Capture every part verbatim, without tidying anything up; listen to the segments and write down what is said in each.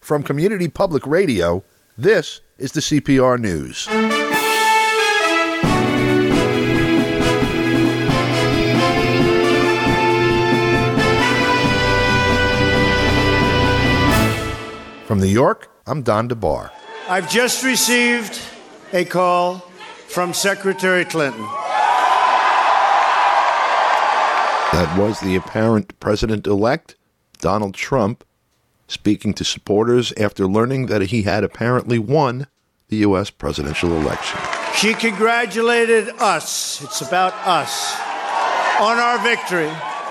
From Community Public Radio, this is the C P R News. From New York, I'm Don DeBar. I've just received a call from Secretary Clinton. That was the apparent president-elect, Donald Trump, speaking to supporters after learning that he had apparently won the U S presidential election. She congratulated us, it's about us, on our victory.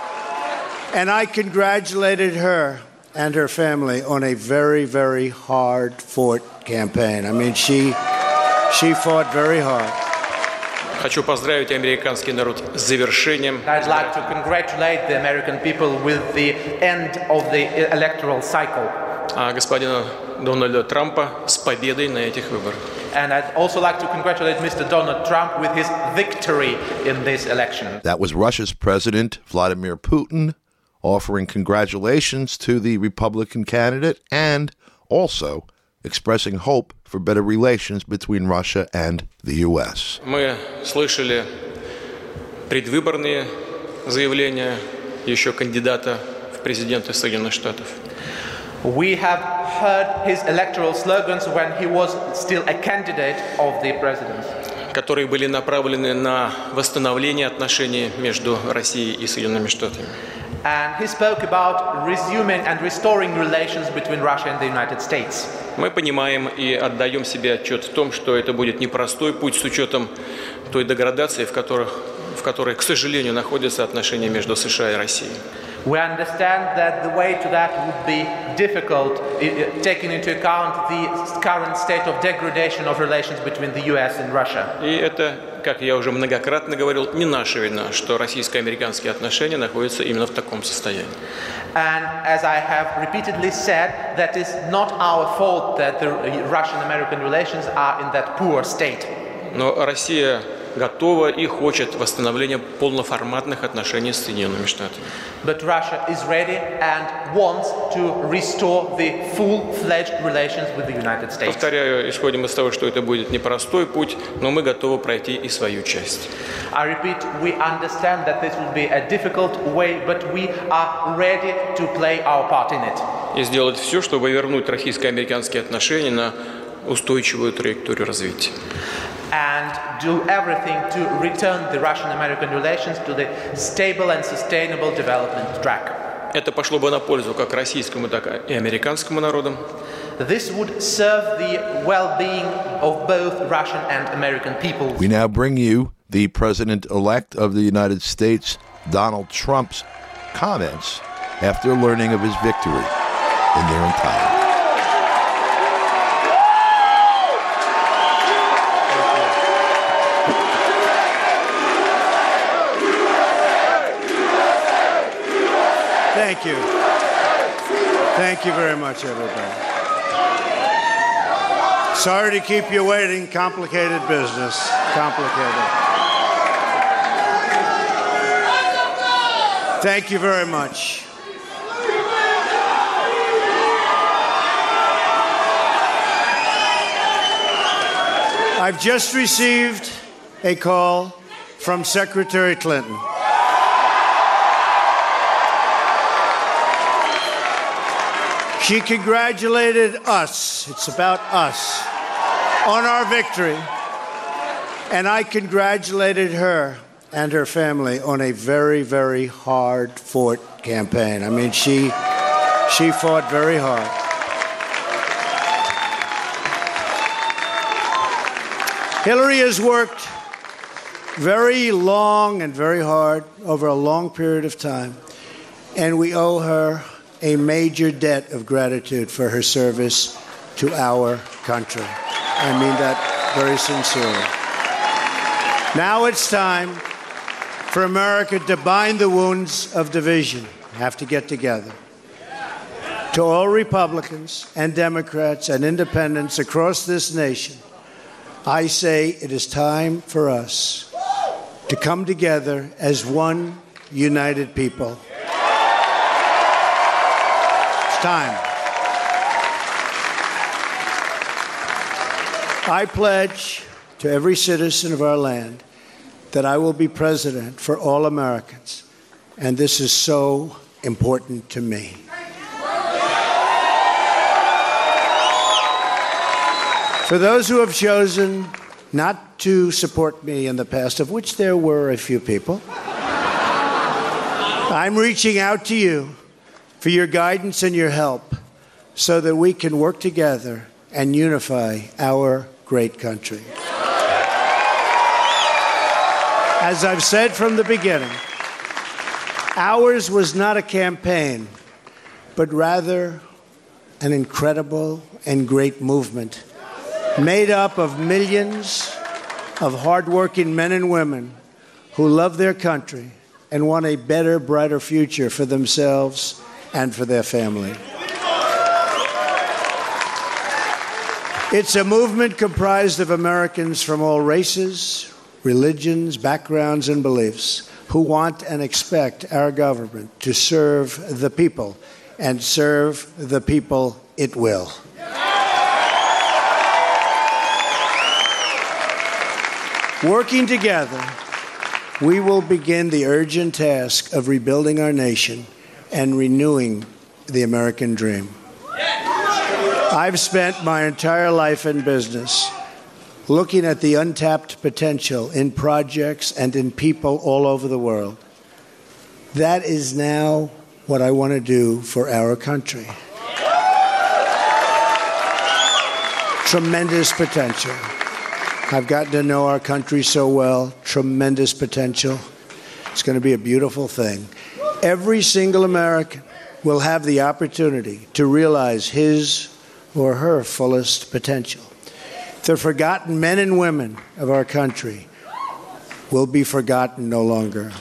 And I congratulated her and her family on a very, very hard-fought campaign. I mean, she, she fought very hard. Хочу поздравить американский народ с завершением. I'd like to congratulate the American people with the end of the electoral cycle. А господина Дональда Трампа с победой на этих выборах. And I'd also like to congratulate Mister Donald Trump with his victory in this election. That was Russia's President Vladimir Putin offering congratulations to the Republican candidate and also expressing hope for better relations between Russia and the U S. Мы слышали предвыборные заявления еще кандидата в президенты Соединенных Штатов. We have heard his electoral slogans when he was still a candidate of the presidency, которые были направлены на восстановление отношений между Россией и Соединенными Штатами. And he spoke about resuming and restoring relations between Russia and the United States. Мы понимаем и отдаем себе отчет в том, что это будет непростой путь с учетом той деградации, в, которых, в которой, к сожалению, находятся отношения между США и Россией. We understand that the way to that would be difficult, taking into account the current state of degradation of relations between the U S and Russia. И это, как я уже многократно говорил, не наша вина, что российско-американские отношения находятся именно в таком состоянии. And as I have repeatedly said, that is not our fault that the Russian-American relations are in that poor state. Но Россия готова и хочет восстановления полноформатных отношений с Соединенными Штатами. But Russia is ready and wants to restore the full-fledged relations with the United States. Повторяю, исходим из того, что это будет непростой путь, но мы готовы пройти и свою часть. I repeat, we understand that this will be a difficult way, but we are ready to play our part in it. И сделать все, чтобы вернуть российско-американские отношения на устойчивую траекторию развития. And do everything to return the Russian-American relations to the stable and sustainable development track. Это пошло бы на пользу как российскому, так и американскому народам. This would serve the well-being of both Russian and American people. We now bring you the President-elect of the United States, Donald Trump's comments after learning of his victory in their entirety. Thank you. Thank you very much, everybody. Sorry to keep you waiting. Complicated business. Complicated. Thank you very much. I've just received a call from Secretary Clinton. She congratulated us, it's about us, on our victory. And I congratulated her and her family on a very, very hard-fought campaign. I mean, she, she fought very hard. Hillary has worked very long and very hard over a long period of time, and we owe her a major debt of gratitude for her service to our country. I mean that very sincerely. Now it's time for America to bind the wounds of division. Have to get together. To all Republicans and Democrats and independents across this nation, I say it is time for us to come together as one united people. Time. I pledge to every citizen of our land that I will be president for all Americans, and this is so important to me. For those who have chosen not to support me in the past, of which there were a few people, I'm reaching out to you for your guidance and your help so that we can work together and unify our great country. As I've said from the beginning, ours was not a campaign, but rather an incredible and great movement made up of millions of hardworking men and women who love their country and want a better, brighter future for themselves and for their family. It's a movement comprised of Americans from all races, religions, backgrounds, and beliefs who want and expect our government to serve the people, and serve the people it will. Working together, we will begin the urgent task of rebuilding our nation and renewing the American dream. I've spent my entire life in business looking at the untapped potential in projects and in people all over the world. That is now what I want to do for our country. Tremendous potential. I've gotten to know our country so well. Tremendous potential. It's going to be a beautiful thing. Every single American will have the opportunity to realize his or her fullest potential. The forgotten men and women of our country will be forgotten no longer.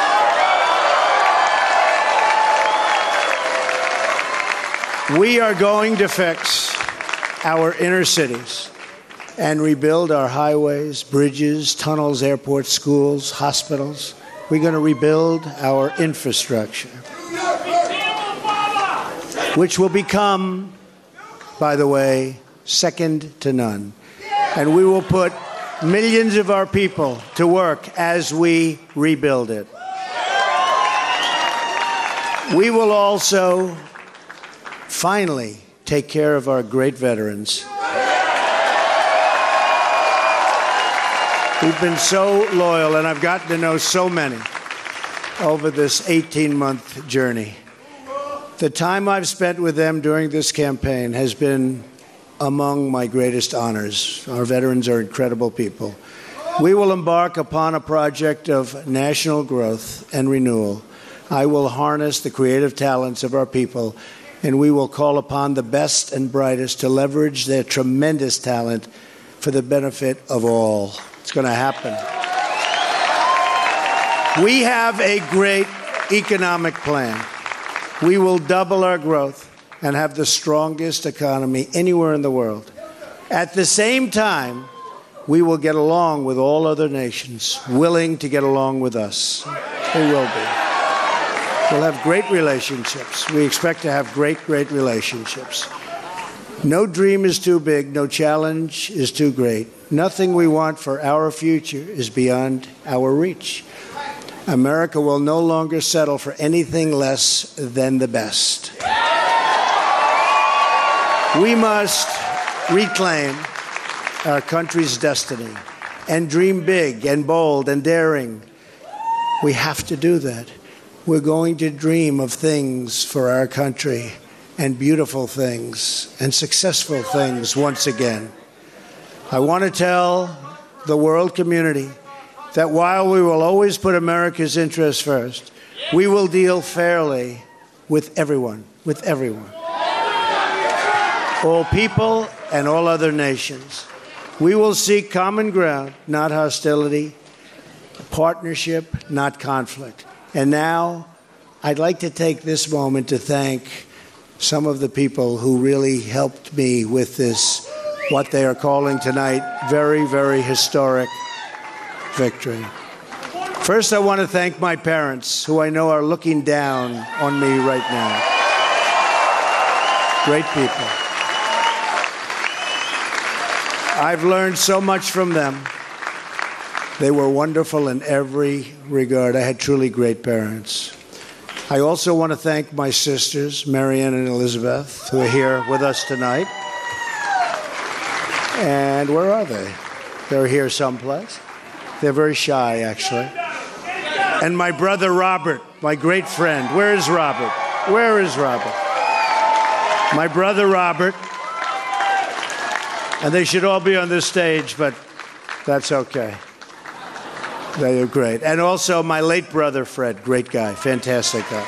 We are going to fix our inner cities and rebuild our highways, bridges, tunnels, airports, schools, hospitals. We're going to rebuild our infrastructure, which will become, by the way, second to none. And we will put millions of our people to work as we rebuild it. We will also finally take care of our great veterans. We've been so loyal, and I've gotten to know so many over this eighteen-month journey. The time I've spent with them during this campaign has been among my greatest honors. Our veterans are incredible people. We will embark upon a project of national growth and renewal. I will harness the creative talents of our people, and we will call upon the best and brightest to leverage their tremendous talent for the benefit of all. It's going to happen. We have a great economic plan. We will double our growth and have the strongest economy anywhere in the world. At the same time, we will get along with all other nations willing to get along with us. They will be. We'll have great relationships. We expect to have great, great relationships. No dream is too big. No challenge is too great. Nothing we want for our future is beyond our reach. America will no longer settle for anything less than the best. We must reclaim our country's destiny and dream big and bold and daring. We have to do that. We're going to dream of things for our country, and beautiful things and successful things once again. I want to tell the world community that while we will always put America's interests first, we will deal fairly with everyone, with everyone. All people and all other nations. We will seek common ground, not hostility, partnership, not conflict. And now, I'd like to take this moment to thank some of the people who really helped me with this, what they are calling tonight, very, very historic victory. First, I want to thank my parents, who I know are looking down on me right now. Great people. I've learned so much from them. They were wonderful in every regard. I had truly great parents. I also want to thank my sisters, Marianne and Elizabeth, who are here with us tonight. And where are they? They're here someplace. They're very shy, actually. And my brother Robert, my great friend. Where is Robert? Where is Robert? My brother Robert. And they should all be on this stage, but that's okay. They are great. And also my late brother, Fred. Great guy. Fantastic guy.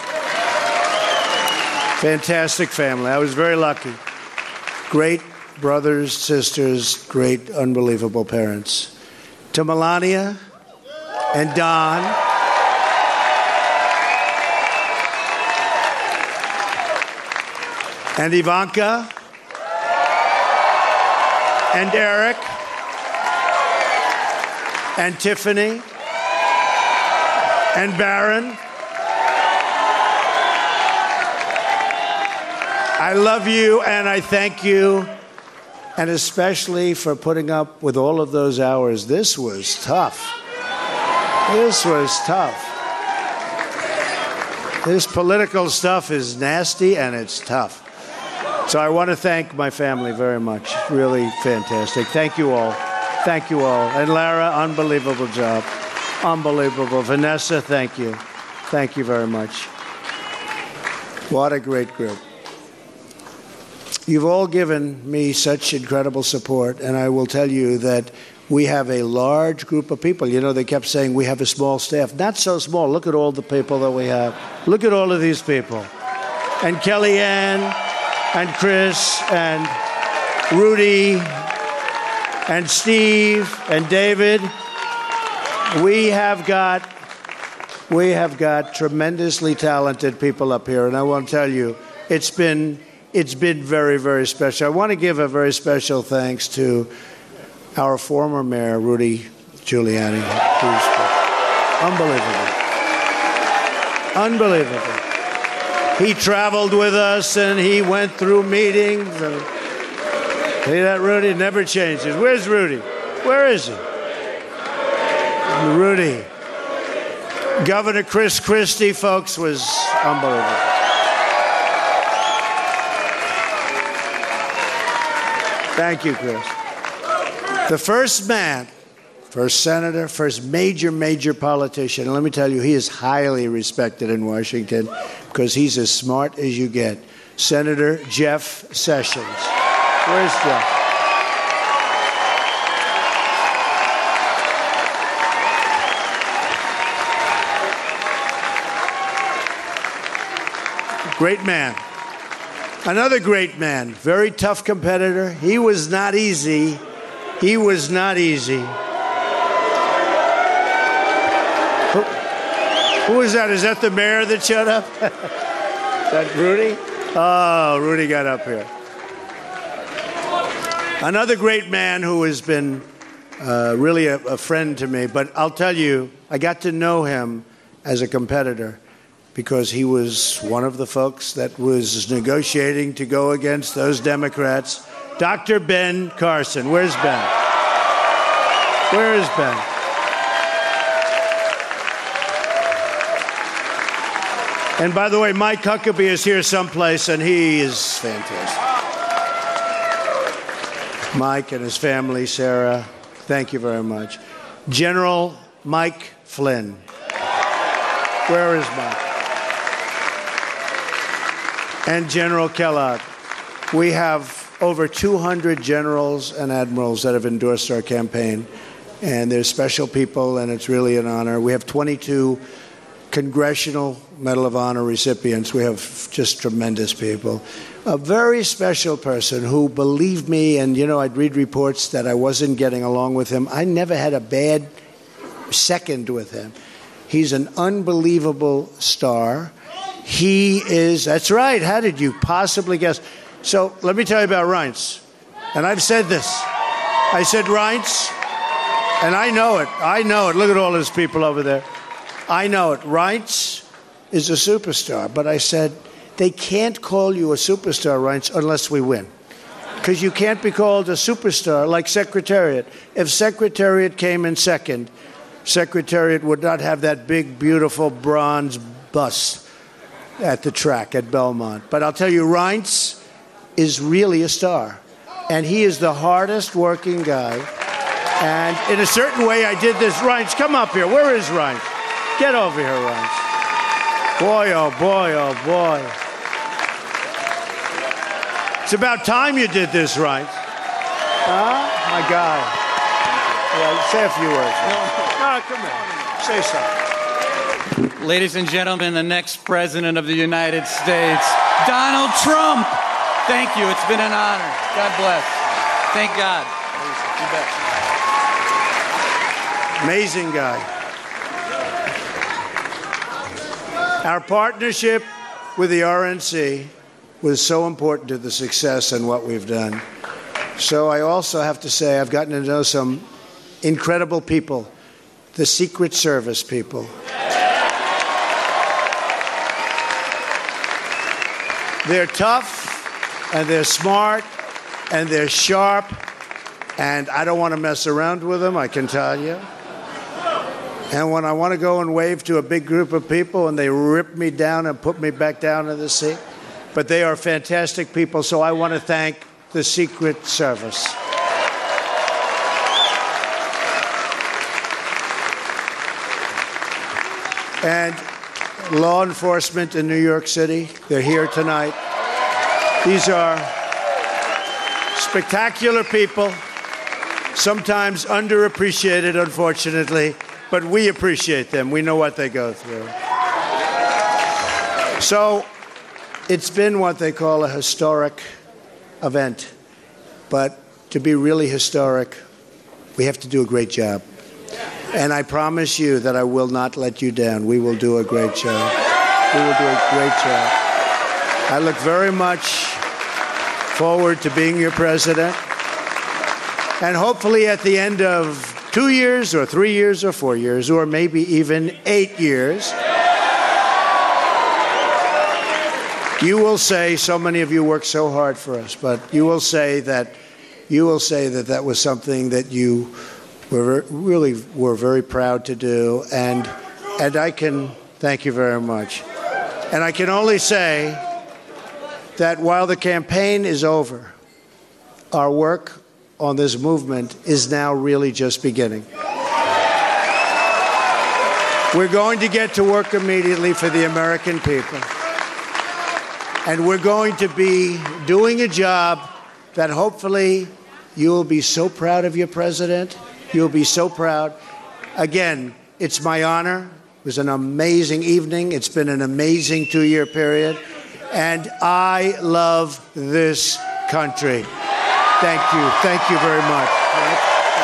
Fantastic family. I was very lucky. Great brothers, sisters, great, unbelievable parents. To Melania and Don. And Ivanka. And Eric. And Tiffany. And Barron. I love you and I thank you, and especially for putting up with all of those hours. This was tough. This was tough. This political stuff is nasty and it's tough. So I want to thank my family very much. Really fantastic. Thank you all. Thank you all. And Lara, unbelievable job. Unbelievable. Vanessa, thank you. Thank you very much. What a great group. You've all given me such incredible support, and I will tell you that we have a large group of people. You know, they kept saying we have a small staff. Not so small. Look at all the people that we have. Look at all of these people. And Kellyanne, and Chris, and Rudy, and Steve, and David. We have got, we have got tremendously talented people up here, and I want to tell you, it's been, it's been very, very special. I want to give a very special thanks to our former mayor, Rudy Giuliani. Who's unbelievable, unbelievable. He traveled with us, and he went through meetings. And see that, Rudy never changes. Where's Rudy? Where is he? Rudy. Governor Chris Christie, folks, was unbelievable. Thank you, Chris. The first man, first senator, first major, major politician, and let me tell you, he is highly respected in Washington because he's as smart as you get. Senator Jeff Sessions. Where's Jeff? Great man. Another great man, very tough competitor. He was not easy. He was not easy. Who, who is that? Is that the mayor that showed up? Is that Rudy? Oh, Rudy got up here. Another great man who has been uh, really a, a friend to me, but I'll tell you, I got to know him as a competitor, because he was one of the folks that was negotiating to go against those Democrats. Doctor Ben Carson. Where's Ben? Where is Ben? And by the way, Mike Huckabee is here someplace, and he is fantastic. Mike and his family, Sarah, thank you very much. General Mike Flynn. Where is Mike? And General Kellogg. We have over two hundred generals and admirals that have endorsed our campaign, and they're special people, and it's really an honor. We have twenty-two Congressional Medal of Honor recipients. We have just tremendous people. A very special person who believed me, and, you know, I'd read reports that I wasn't getting along with him. I never had a bad second with him. He's an unbelievable star. He is, that's right, how did you possibly guess? So let me tell you about Reince. And I've said this. I said, Reince, and I know it, I know it. Look at all those people over there. I know it. Reince is a superstar. But I said, they can't call you a superstar, Reince, unless we win. because you can't be called a superstar like Secretariat. If Secretariat came in second, Secretariat would not have that big, beautiful bronze bust at the track at Belmont. But I'll tell you, Reince is really a star. And he is the hardest working guy. And in a certain way, I did this. Reince, come up here. Where is Reince? Get over here, Reince. Boy, oh boy, oh boy. It's about time you did this, Reince. Huh? My God. Yeah, say a few words. No, come on. Say something. Ladies and gentlemen, the next president of the United States, Donald Trump. Thank you. It's been an honor. God bless. Thank God. You bet. Amazing guy. Our partnership with the R N C was so important to the success and what we've done. So I also have to say I've gotten to know some incredible people, the Secret Service people. They're tough, and they're smart, and they're sharp, and I don't want to mess around with them, I can tell you. And when I want to go and wave to a big group of people and they rip me down and put me back down in the seat, but they are fantastic people, so I want to thank the Secret Service. And law enforcement in New York City, they're here tonight. These are spectacular people, sometimes underappreciated, unfortunately, but we appreciate them. We know what they go through. So it's been what they call a historic event. But to be really historic, we have to do a great job. And I promise you that I will not let you down. We will do a great job. We will do a great job. I look very much forward to being your president. And hopefully at the end of two years or three years or four years or maybe even eight years, you will say, so many of you work so hard for us, but you will say that you will say that that was something that you were really were very proud to do, and and I can thank you very much. And I can only say that while the campaign is over, our work on this movement is now really just beginning. We're going to get to work immediately for the American people. And we're going to be doing a job that hopefully you'll be so proud of your president. You'll be so proud. Again, it's my honor. It was an amazing evening. It's been an amazing two-year period. And I love this country. Thank you. Thank you very much. Thank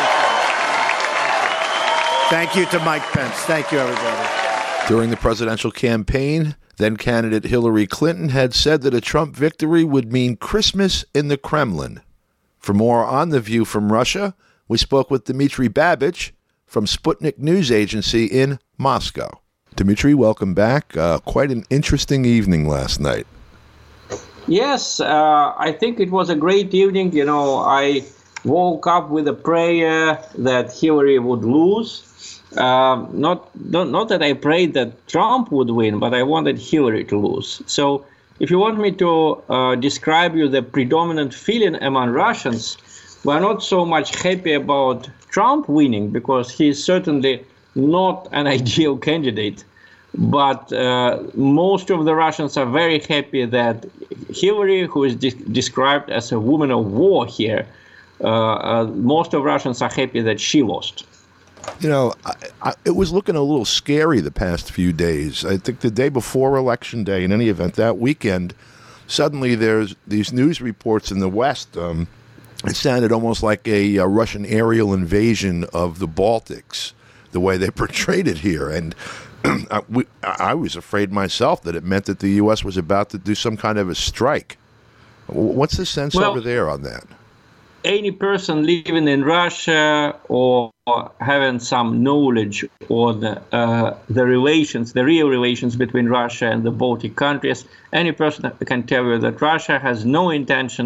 you. Thank you to Mike Pence. Thank you, everybody. During the presidential campaign, then-candidate Hillary Clinton had said that a Trump victory would mean Christmas in the Kremlin. For more on the view from Russia, we spoke with Dmitry Babich from Sputnik News Agency in Moscow. Dmitry, welcome back. Uh, quite an interesting evening last night. Yes, uh, I think it was a great evening. You know, I woke up with a prayer that Hillary would lose. Uh, not, not not that I prayed that Trump would win, but I wanted Hillary to lose. So if you want me to uh, describe you the predominant feeling among Russians, we're not so much happy about Trump winning because he's certainly not an ideal candidate. But uh, most of the Russians are very happy that Hillary, who is de- described as a woman of war here, uh, uh, most of Russians are happy that she lost. You know, I, I, it was looking a little scary the past few days. I think the day before Election Day, in any event, that weekend, suddenly there's these news reports in the West. Um, it sounded almost like a, a Russian aerial invasion of the Baltics, the way they portrayed it here. And I, we, I was afraid myself that it meant that the U S was about to do some kind of a strike. What's the sense well, over there on that? Any person living in Russia or having some knowledge on the, uh, the relations, the real relations between Russia and the Baltic countries, any person can tell you that Russia has no intention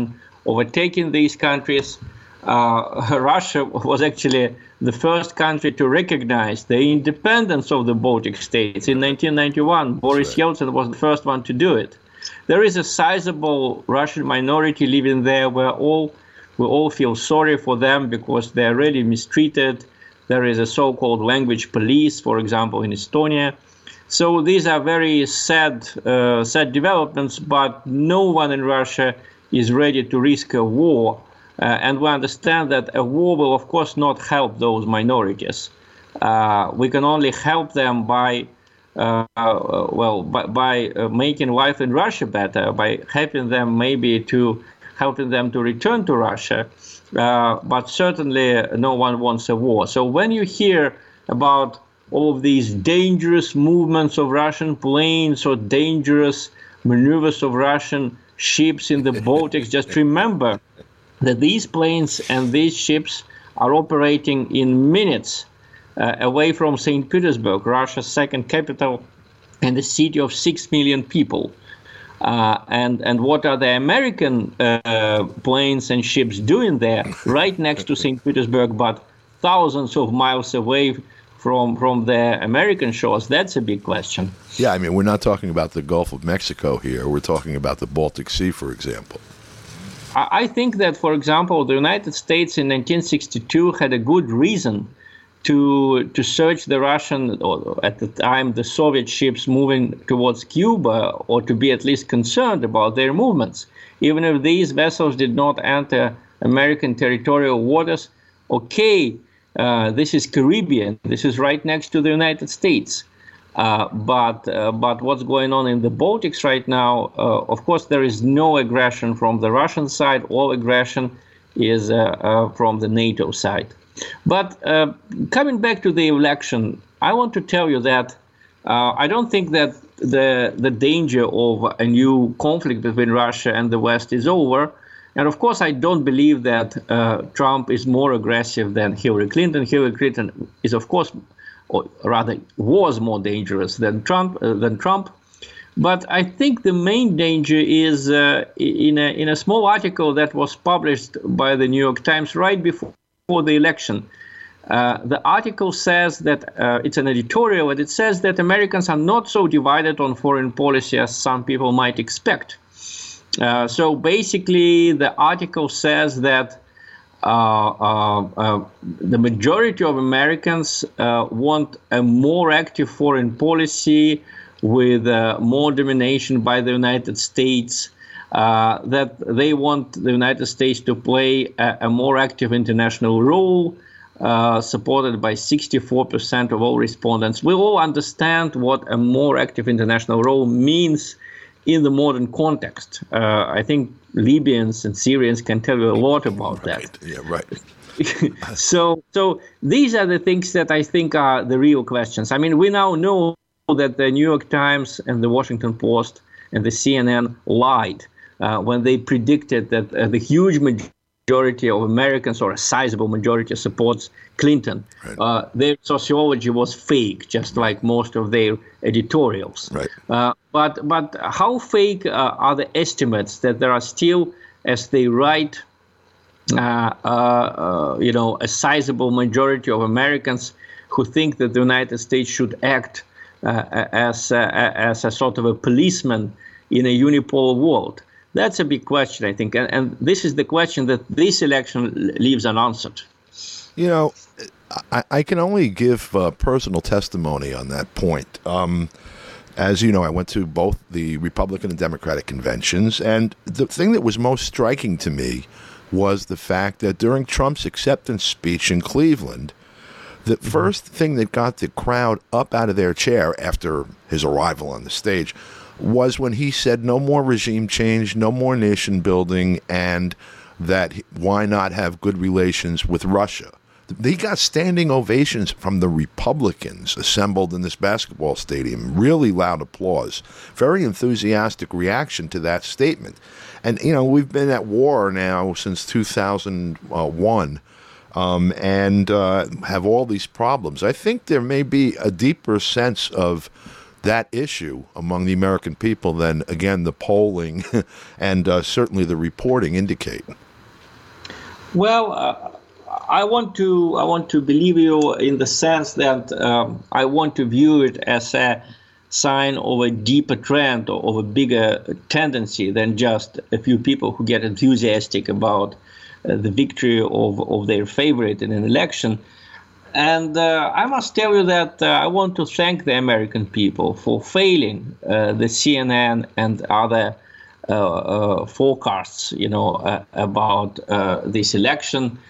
overtaking these countries. Uh, Russia was actually the first country to recognize the independence of the Baltic states in nineteen ninety-one. Boris right. Yeltsin was the first one to do it. There is a sizable Russian minority living there where all we all feel sorry for them because they're really mistreated. There is a so-called language police, for example, in Estonia. So these are very sad, uh, sad developments, but no one in Russia is ready to risk a war. Uh, and we understand that a war will, of course, not help those minorities. Uh, we can only help them by, uh, uh, well, by, by uh, making life in Russia better, by helping them maybe to helping them to return to Russia. Uh, but certainly no one wants a war. So when you hear about all of these dangerous movements of Russian planes or dangerous maneuvers of Russian ships in the Baltics, just remember that these planes and these ships are operating in minutes uh, away from Saint Petersburg, Russia's second capital, and a city of six million people. Uh, and, and what are the American uh, planes and ships doing there, right next to Saint Petersburg, but thousands of miles away from, from the American shores? That's a big question. Yeah, I mean, we're not talking about the Gulf of Mexico here. We're talking about the Baltic Sea, for example. I think that, for example, the United States in nineteen sixty-two had a good reason to to search the Russian, or at the time the Soviet ships moving towards Cuba, or to be at least concerned about their movements. Even if these vessels did not enter American territorial waters, okay, uh, this is Caribbean, this is right next to the United States. Uh, but uh, but what's going on in the Baltics right now, uh, of course, there is no aggression from the Russian side. All aggression is uh, uh, from the NATO side. But uh, coming back to the election, I want to tell you that uh, I don't think that the, the danger of a new conflict between Russia and the West is over. And of course, I don't believe that uh, Trump is more aggressive than Hillary Clinton. Hillary Clinton is, of course, or rather was more dangerous than Trump. Uh, than Trump. But I think the main danger is uh, in, a, in a small article that was published by the New York Times right before the election. Uh, the article says that, uh, it's an editorial, and it says that Americans are not so divided on foreign policy as some people might expect. Uh, so basically, the article says that Uh, uh, uh, the majority of Americans uh, want a more active foreign policy with uh, more domination by the United States, uh, that they want the United States to play a, a more active international role, uh, supported by sixty-four percent of all respondents. We all understand what a more active international role means in the modern context. Uh, I think Libyans and Syrians can tell you a lot about right. that. Yeah, right. so, so these are the things that I think are the real questions. I mean, we now know that the New York Times and the Washington Post and the C N N lied uh, when they predicted that uh, the huge majority of Americans, or a sizable majority, supports Clinton. Right. Uh, their sociology was fake, just like most of their editorials. Right. Uh, but but how fake uh, are the estimates that there are still, as they write, uh, uh, uh, you know, a sizable majority of Americans who think that the United States should act uh, as uh, as a sort of a policeman in a unipolar world? That's a big question, I think, and, and this is the question that this election leaves unanswered. You know, I, I can only give uh, personal testimony on that point. Um, as you know, I went to both the Republican and Democratic conventions, and the thing that was most striking to me was the fact that during Trump's acceptance speech in Cleveland, the mm-hmm. first thing that got the crowd up out of their chair after his arrival on the stage was when he said no more regime change, no more nation building, and that why not have good relations with Russia. They got standing ovations from the Republicans assembled in this basketball stadium. Really loud applause. Very enthusiastic reaction to that statement. And, you know, we've been at war now since two thousand one um, and uh, have all these problems. I think there may be a deeper sense of that issue among the American people than, again, the polling and uh, certainly the reporting indicate? Well, uh, I want to I want to believe you in the sense that um, I want to view it as a sign of a deeper trend or of a bigger tendency than just a few people who get enthusiastic about uh, the victory of, of their favorite in an election. And uh, I must tell you that uh, I want to thank the American people for failing uh, the C N N and other uh, uh, forecasts, you know, uh, about uh, this election.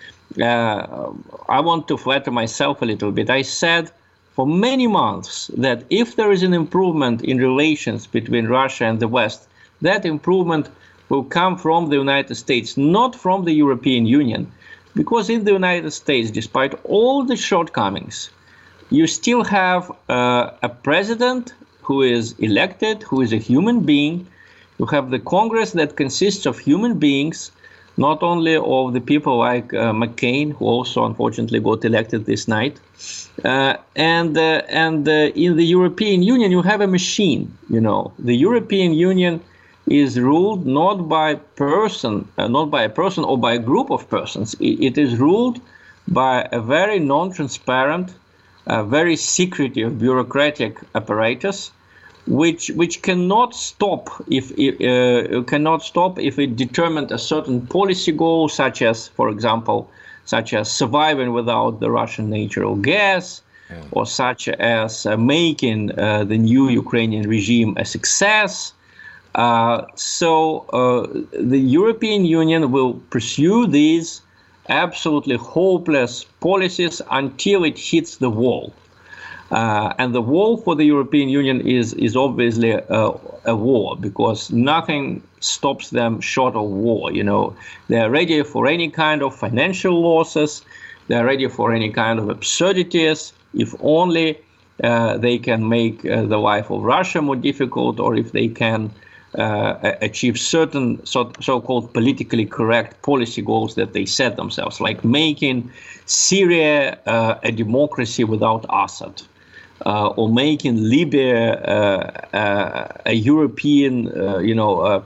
Uh, I want to flatter myself a little bit. I said for many months that if there is an improvement in relations between Russia and the West, that improvement will come from the United States, not from the European Union. Because in the United States, despite all the shortcomings, you still have uh, a president who is elected, who is a human being. You have the Congress that consists of human beings, not only of the people like uh, McCain, who also unfortunately got elected this night. Uh, and uh, and uh, in the European Union, you have a machine. You know, the European Union is ruled not by person, uh, not by a person or by a group of persons. It, it is ruled by a very non-transparent, uh, very secretive bureaucratic apparatus, which which cannot stop if uh, cannot stop if it determined a certain policy goal, such as, for example, such as surviving without the Russian natural gas, yeah. or such as uh, making uh, the new Ukrainian regime a success. Uh, so uh, the European Union will pursue these absolutely hopeless policies until it hits the wall. Uh, and the wall for the European Union is, is obviously a, a war, because nothing stops them short of war. You know, they're ready for any kind of financial losses. They're ready for any kind of absurdities, if only uh, they can make uh, the life of Russia more difficult, or if they can Uh, achieve certain so, so-called politically correct policy goals that they set themselves, like making Syria uh, a democracy without Assad, uh, or making Libya uh, uh, a European, uh, you know, uh,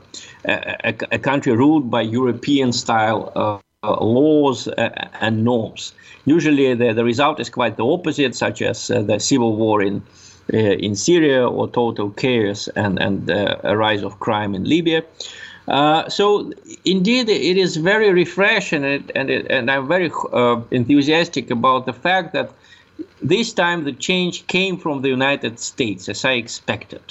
a, a country ruled by European-style uh, uh, laws and norms. Usually, the, the result is quite the opposite, such as uh, the civil war in. Uh, in Syria, or total chaos and, and uh, a rise of crime in Libya. Uh, so indeed, it is very refreshing, and, and, it, and I'm very uh, enthusiastic about the fact that this time the change came from the United States, as I expected.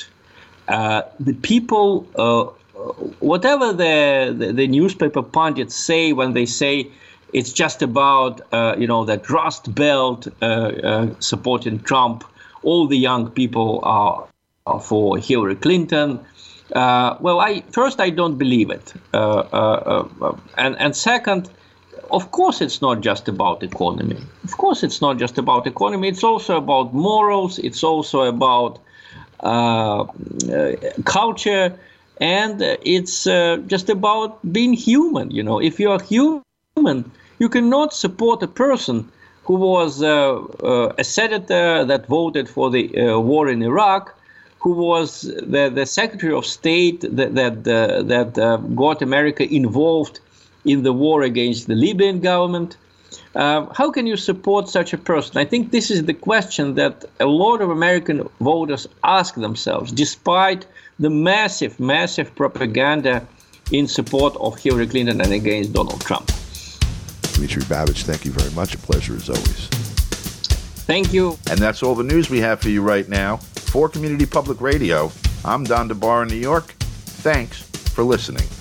Uh, the people, uh, whatever the, the, the newspaper pundits say when they say it's just about, uh, you know, that Rust Belt uh, uh, supporting Trump, all the young people are, are for Hillary Clinton. Uh, well, I first, I don't believe it. Uh, uh, uh, and, and second, of course, it's not just about economy. Of course, it's not just about economy. It's also about morals. It's also about uh, uh, culture. And uh, it's uh, just about being human. You know, if you are human, you cannot support a person who was uh, uh, a senator that voted for the uh, war in Iraq, who was the, the Secretary of State that that, uh, that uh, got America involved in the war against the Libyan government. Uh, how can you support such a person? I think this is the question that a lot of American voters ask themselves, despite the massive, massive propaganda in support of Hillary Clinton and against Donald Trump. Dmitry Babich, thank you very much. A pleasure as always. Thank you. And that's all the news we have for you right now. For Community Public Radio, I'm Don DeBar in New York. Thanks for listening.